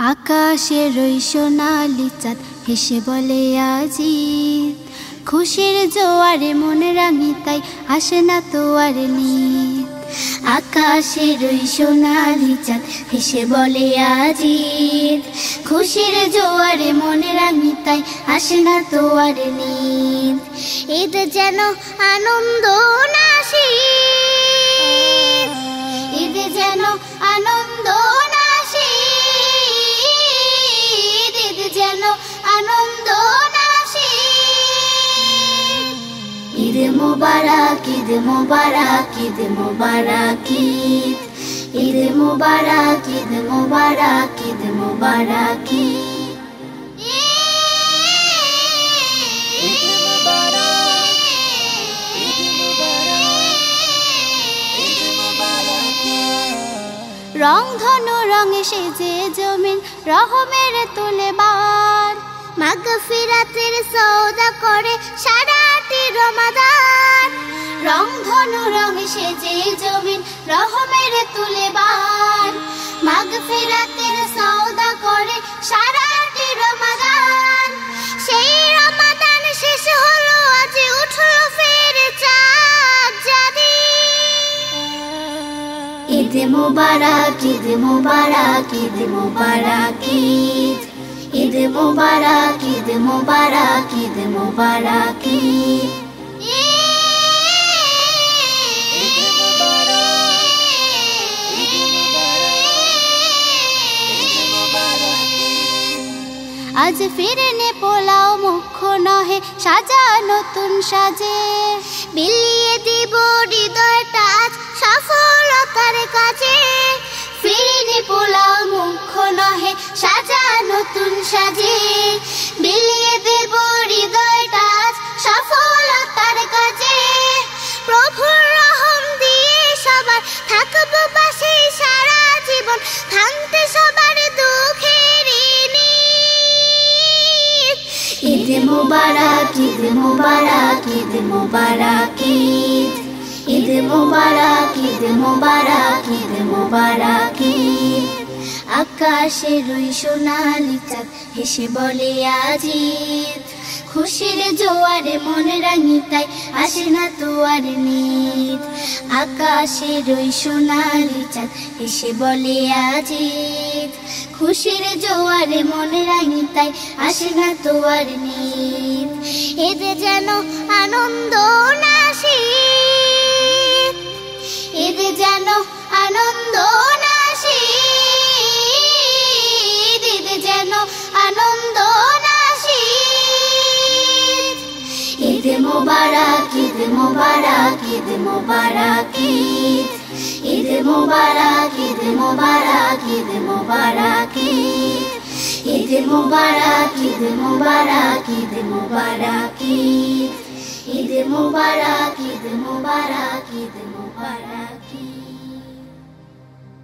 আকাশের ওই সোনালি চাঁদ হেসে বলে আজিত, খুশির জোয়ারে মন রাঙি তাই আসে না তো আর নিত। আকাশের ওই সোনালি চাঁদ হেসে বলে আজিত, খুশির জোয়ারে মন রাঙি তাই আসে না তো আর নিত। ঈদ যেন আনন্দ নাশি, ঈদ যেন আনন্দ নাশি, ঈদ যেন আনন্দ নাশি। ঈদ মুবারক, ঈদ মুবারক, ঈদ মুবারক, ঈদ, ঈদ মুবারক, ঈদ মুবারক, ঈদ মুবারক, ঈদ। রং ধনু রঙে সেজে জমিন রহমের তুলে বার, মাগফিরাতের সওদা করে সারাটি রমাদান। রং ধনু রঙে সেজে জমিন রহমের তুলে বার, মাগফিরাতের সওদা করে সারাটি রমাদান। সেই রমাদান শেষ হলো আজ উঠলো ফের চাঁদ জাদি। ঈদ মুবারক, ঈদ মুবারক, ঈদ মুবারক, ঈদ, ঈদ মুবারক, ঈদ মুবারক, ঈদ মুবারক, ঈদ। আজ ফিরেনে পোলাও মুখ্য নহে সাজা নতুন সাজে, বিলিয়ে দিব হৃদয়টা আজ সফলতার কাজে। ফিরেনে পোলাও মুখ্য নহে সাজা নতুন সাজে, বিলিয়ে দেব হৃদয়টা আজ সফলতার কাজে। প্রভুর রহম দিয়ে সবার থাকবো পাশে সারা জীবন, ভাঙতে সবার দুঃখের নিদ। ঈদ মুবারক, ঈদ মুবারক, ঈদ মুবারক, ঈদ, ঈদ মুবারক, ঈদ মুবারক, ঈদ মুবারক, ঈদ। আকাশের ওই সোনালি চাঁদ হেসে বলে আজিত, খুশির জোয়ারে মন রাঙি তাই আসে না তো আর নিত। আকাশের ওই সোনালি চাঁদ হেসে বলে আজিত, খুশির জোয়ারে মন রাঙি তাই আসে না তো আর নিত। ঈদ যেন আনন্দ নাশি, ঈদ যেন আনন্দ নাশি, ঈদ যেন আনন্দ নাশি। ঈদ মুবারক, ঈদ মুবারক, ঈদ মুবারক, ঈদ, ঈদ মুবারক, ঈদ মুবারক, ঈদ মুবারক, ঈদ, ঈদ মুবারক, ঈদ মুবারক, ঈদ মুবারক, ঈদ, ঈদ মুবারক, ঈদ মুবারক, ঈদ মুবারক, ঈদ।